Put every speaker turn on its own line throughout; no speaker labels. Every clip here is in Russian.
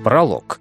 Пролог.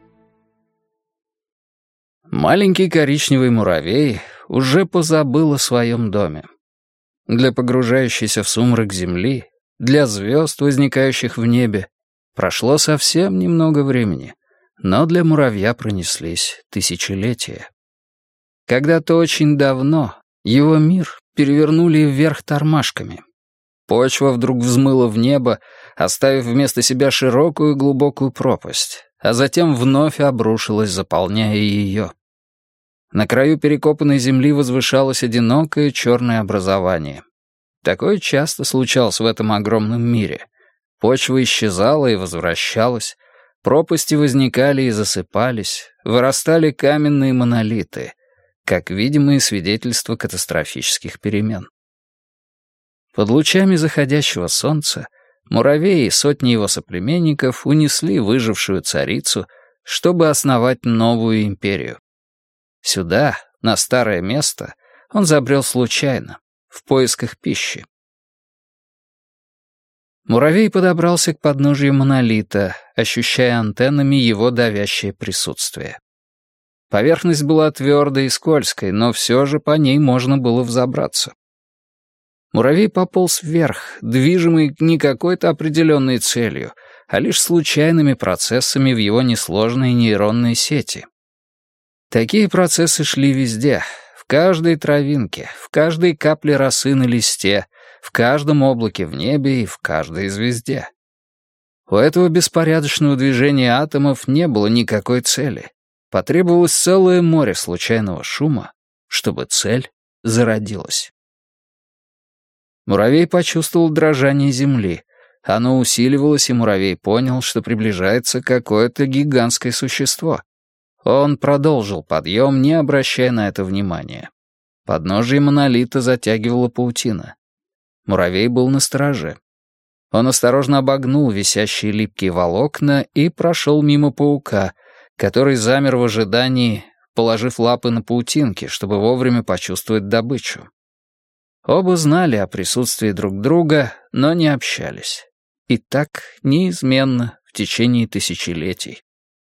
Маленький коричневый муравей уже позабыл о своем доме. Для погружающейся в сумрак земли, для звезд, возникающих в небе, прошло совсем немного времени, но для муравья пронеслись тысячелетия. Когда-то очень давно его мир перевернули вверх тормашками. Почва вдруг взмыла в небо, оставив вместо себя широкую глубокую пропасть, а затем вновь обрушилась, заполняя ее. На краю перекопанной земли возвышалось одинокое черное образование. Такое часто случалось в этом огромном мире. Почва исчезала и возвращалась, пропасти возникали и засыпались, вырастали каменные монолиты, как видимые свидетельства катастрофических перемен. Под лучами заходящего солнца муравей и сотни его соплеменников унесли выжившую царицу, чтобы основать новую империю. Сюда, на старое место, он забрел случайно, в поисках пищи. Муравей подобрался к подножию монолита, ощущая антеннами его давящее присутствие. Поверхность была твердой и скользкой, но все же по ней можно было взобраться. Муравей пополз вверх, движимый не какой-то определенной целью, а лишь случайными процессами в его несложной нейронной сети. Такие процессы шли везде, в каждой травинке, в каждой капле росы на листе, в каждом облаке в небе и в каждой звезде. У этого беспорядочного движения атомов не было никакой цели. Потребовалось целое море случайного шума, чтобы цель зародилась. Муравей почувствовал дрожание земли. Оно усиливалось, и муравей понял, что приближается какое-то гигантское существо. Он продолжил подъем, не обращая на это внимания. Подножие монолита затягивала паутина. Муравей был настороже. Он осторожно обогнул висящие липкие волокна и прошел мимо паука, который замер в ожидании, положив лапы на паутинки, чтобы вовремя почувствовать добычу. Оба знали о присутствии друг друга, но не общались. И так неизменно в течение тысячелетий.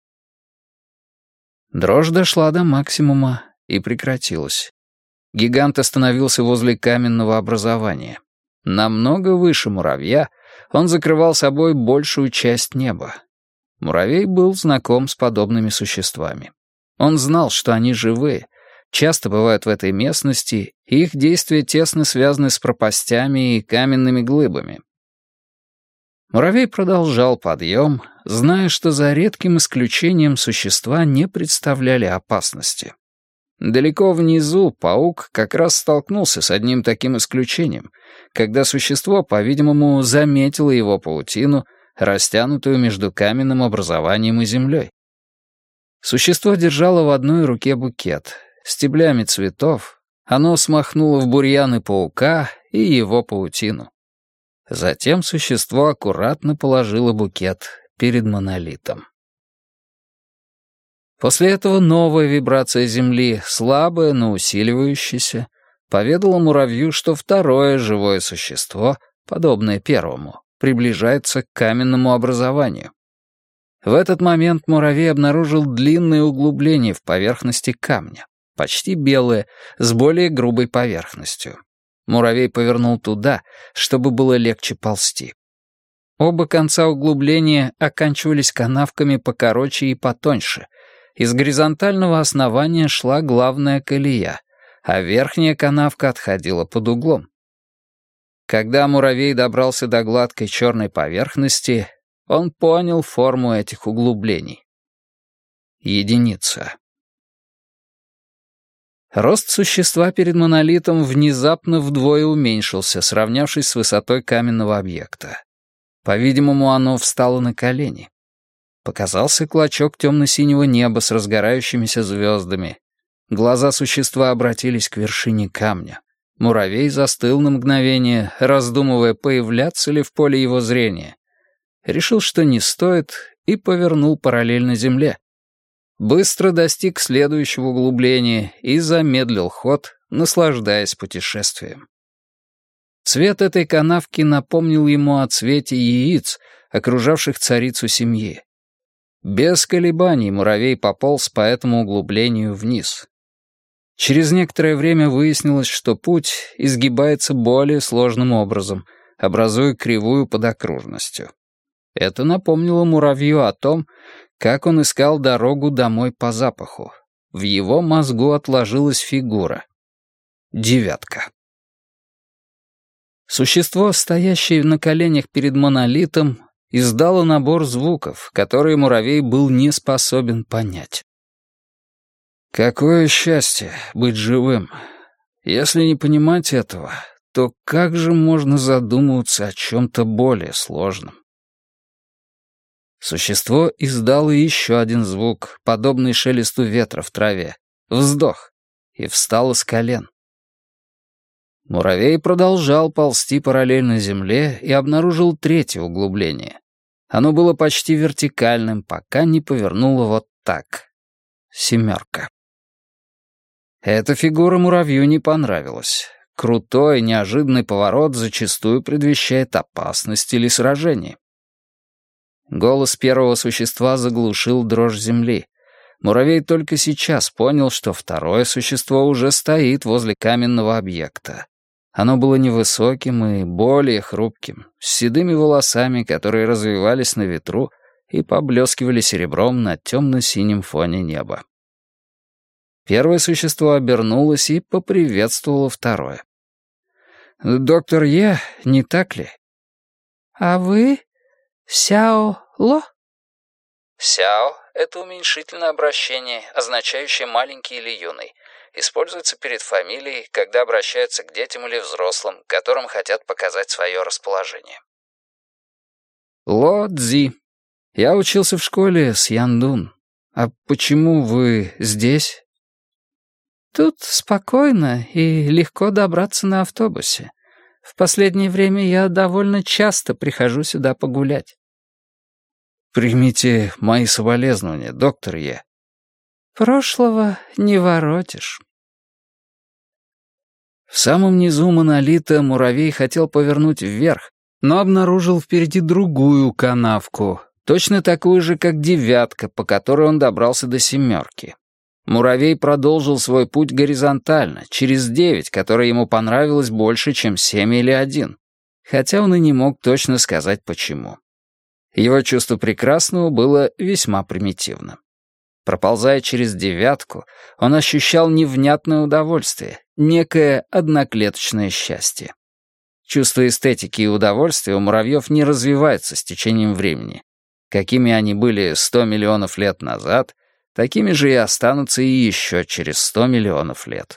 Дрожь дошла до максимума и прекратилась. Гигант остановился возле каменного образования. Намного выше муравья он закрывал собой большую часть неба. Муравей был знаком с подобными существами. Он знал, что они живые, часто бывают в этой местности, и их действия тесно связаны с пропастями и каменными глыбами. Муравей продолжал подъем, зная, что за редким исключением существа не представляли опасности. Далеко внизу паук как раз столкнулся с одним таким исключением, когда существо, по-видимому, заметило его паутину, растянутую между каменным образованием и землей. Существо держало в одной руке букет. Стеблями цветов оно смахнуло в бурьяны паука и его паутину. Затем существо аккуратно положило букет перед монолитом. После этого новая вибрация земли, слабая, но усиливающаяся, поведала муравью, что второе живое существо, подобное первому, приближается к каменному образованию. В этот момент муравей обнаружил длинное углубление в поверхности камня, почти белое, с более грубой поверхностью. Муравей повернул туда, чтобы было легче ползти. Оба конца углубления оканчивались канавками покороче и потоньше. Из горизонтального основания шла главная колея, а верхняя канавка отходила под углом. Когда муравей добрался до гладкой черной поверхности, он понял форму этих углублений. Единица. Рост существа перед монолитом внезапно вдвое уменьшился, сравнявшись с высотой каменного объекта. По-видимому, оно встало на колени. Показался клочок темно-синего неба с разгорающимися звездами. Глаза существа обратились к вершине камня. Муравей застыл на мгновение, раздумывая, появляться ли в поле его зрения. Решил, что не стоит, и повернул параллельно земле. Быстро достиг следующего углубления и замедлил ход, наслаждаясь путешествием. Цвет этой канавки напомнил ему о цвете яиц, окружавших царицу семьи. Без колебаний муравей пополз по этому углублению вниз. Через некоторое время выяснилось, что путь изгибается более сложным образом, образуя кривую под окружностью. Это напомнило муравью о том, как он искал дорогу домой по запаху. В его мозгу отложилась фигура. 9. Существо, стоящее на коленях перед монолитом, издало набор звуков, которые муравей был не способен понять. Какое счастье быть живым! Если не понимать этого, то как же можно задумываться о чем-то более сложном? Существо издало еще один звук, подобный шелесту ветра в траве. Вздох. И встало с колен. Муравей продолжал ползти параллельно земле и обнаружил третье углубление. Оно было почти вертикальным, пока не повернуло вот так. 7. Эта фигура муравью не понравилась. Крутой, неожиданный поворот зачастую предвещает опасность или сражение. Голос первого существа заглушил дрожь земли. Муравей только сейчас понял, что второе существо уже стоит возле каменного объекта. Оно было невысоким и более хрупким, с седыми волосами, которые развивались на ветру и поблескивали серебром на темно-синем фоне неба. Первое существо обернулось и поприветствовало второе. «Доктор Е, не так ли?» «А вы Сяо Ло?» «Сяо» — это уменьшительное обращение, означающее «маленький» или «юный». Используется перед фамилией, когда обращаются к детям или взрослым, которым хотят показать свое расположение. Ло Цзи. Я учился в школе с Яндун. А почему вы здесь? Тут спокойно и легко добраться на автобусе. В последнее время я довольно часто прихожу сюда погулять. Примите мои соболезнования, доктор Е. Прошлого не воротишь. В самом низу монолита муравей хотел повернуть вверх, но обнаружил впереди другую канавку, точно такую же, как 9, по которой он добрался до 7. Муравей продолжил свой путь горизонтально, через 9, которая ему понравилась больше, чем 7 или 1, хотя он и не мог точно сказать почему. Его чувство прекрасного было весьма примитивным. Проползая через 9, он ощущал невнятное удовольствие, некое одноклеточное счастье. Чувство эстетики и удовольствия у муравьев не развивается с течением времени. Какими они были 100 миллионов лет назад, такими же и останутся и еще через 100 миллионов лет.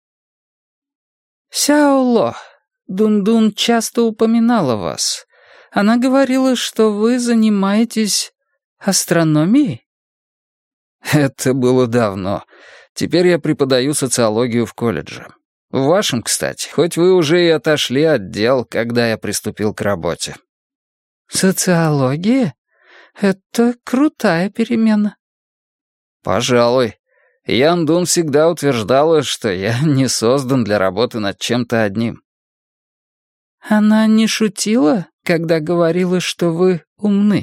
«Сяо Ло, Дун-Дун часто упоминала вас. Она говорила, что вы занимаетесь астрономией?» Это было давно. Теперь я преподаю социологию в колледже. В вашем, кстати, хоть вы уже и отошли от дел, когда я приступил к работе. Социология? Это крутая перемена. Пожалуй. Ян Дун всегда утверждала, что я не создан для работы над чем-то одним. Она не шутила, когда говорила, что вы умны?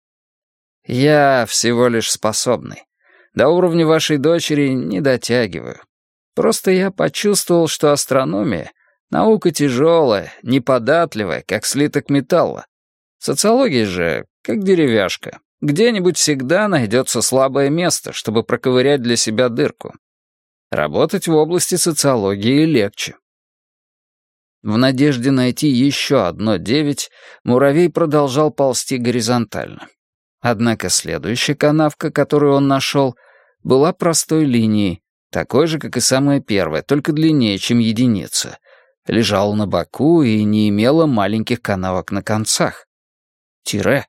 Я всего лишь способный. До уровня вашей дочери не дотягиваю. Просто я почувствовал, что астрономия — наука тяжелая, неподатливая, как слиток металла. Социология же как деревяшка. Где-нибудь всегда найдется слабое место, чтобы проковырять для себя дырку. Работать в области социологии легче. В надежде найти еще одно 9, муравей продолжал ползти горизонтально. Однако следующая канавка, которую он нашел, была простой линией, такой же, как и самая первая, только длиннее, чем единица. Лежала на боку и не имела маленьких канавок на концах. Тире.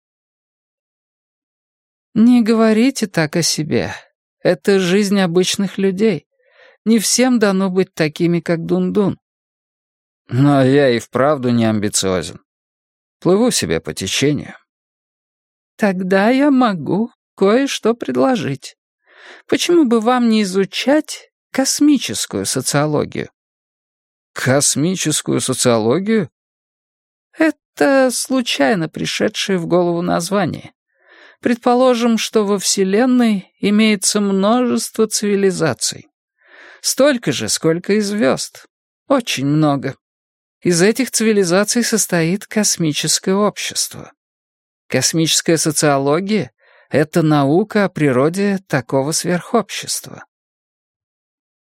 «Не говорите так о себе. Это жизнь обычных людей. Не всем дано быть такими, как Дун-Дун». Но я и вправду не амбициозен. Плыву себе по течению. Тогда я могу кое-что предложить. Почему бы вам не изучать космическую социологию? Космическую социологию? Это случайно пришедшее в голову название. Предположим, что во Вселенной имеется множество цивилизаций. Столько же, сколько и звезд. Очень много. Из этих цивилизаций состоит космическое общество. Космическая социология — это наука о природе такого сверхобщества.